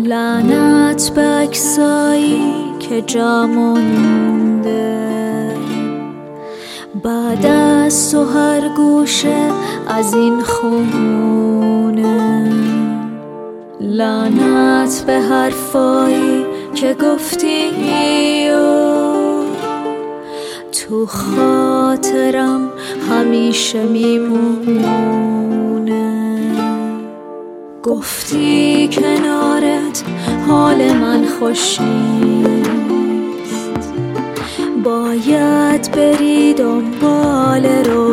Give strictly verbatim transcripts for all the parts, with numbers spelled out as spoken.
لعنت به عکسایی که جا مونده بعد از تو هر گوشه از این خونه. لعنت به حرفایی که گفتی و تو خاطرم همیشه میمونه. گفتی کنارت حال من خوش نیست، باید بری دنبال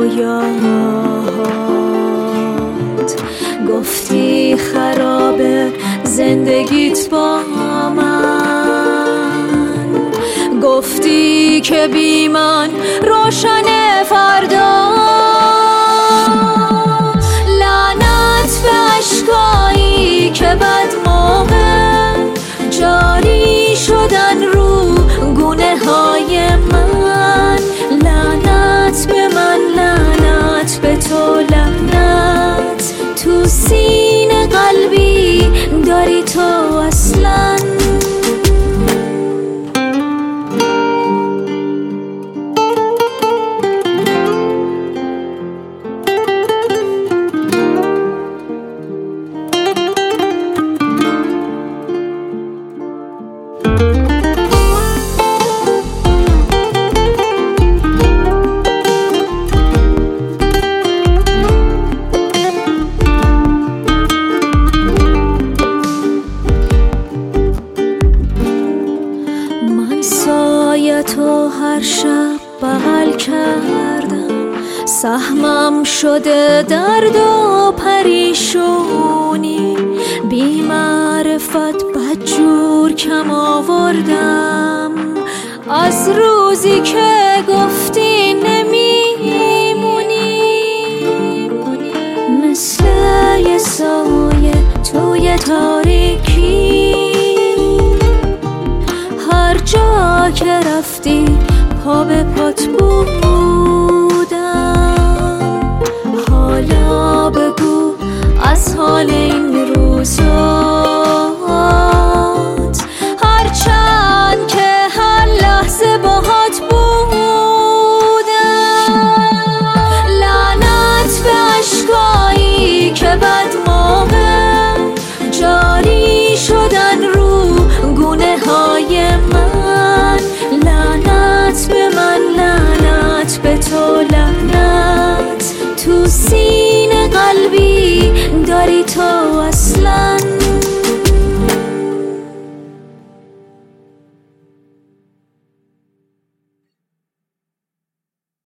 رویاهات. گفتی خرابه زندگیت با من، گفتی که بی من روشن فردا. لعنت به عشقایی که بد موقع جاری شدن رو گونه های من. لعنت به من، لعنت به تو، لعنت تو سینه قلبی داری تو اصلا. تو هر شب بغل کردم، سهمم شده درد و پریشونی. بی معرفت بدجور کم آوردم از روزی که گفتی نمیمونی. مثل یه سایه توی تاریکی، هر جا که رفتی پا به پات بودم. حالا بگو از حال این روزات، هر چند که هر لحظه باهات بودم. لعنت به عشقایی که بد موقع جاری شدن رو گونه های من. لعنت به من، لعنت به تو، لعنت تو سینه قلبی داری تو اصلا.